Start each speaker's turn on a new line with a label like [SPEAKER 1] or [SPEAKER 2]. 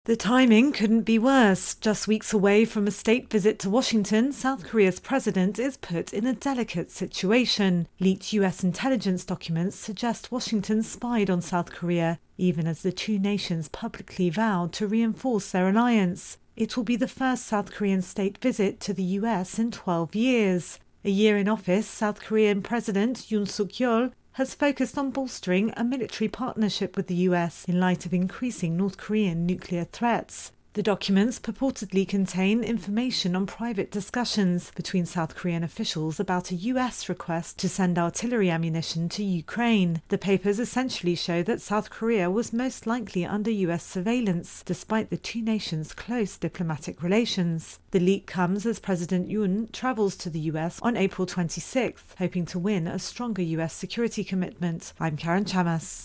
[SPEAKER 1] The timing couldn't be worse. Just weeks away from a state visit to Washington, South Korea's president is put in a delicate situation. Leaked US intelligence documents suggest Washington spied on South Korea, even as the two nations publicly vowed to reinforce their alliance. It will be the first South Korean state visit to the US in 12 years. A year in office, South Korean President Yoon Suk-yeol has focused on bolstering a military partnership with the US in light of increasing North Korean nuclear threats. The documents purportedly contain information on private discussions between South Korean officials about a US request to send artillery ammunition to Ukraine. The papers essentially show that South Korea was most likely under US surveillance, despite the two nations' close diplomatic relations. The leak comes as President Yoon travels to the US on April 26th, hoping to win a stronger US security commitment. I'm Karen Chamas.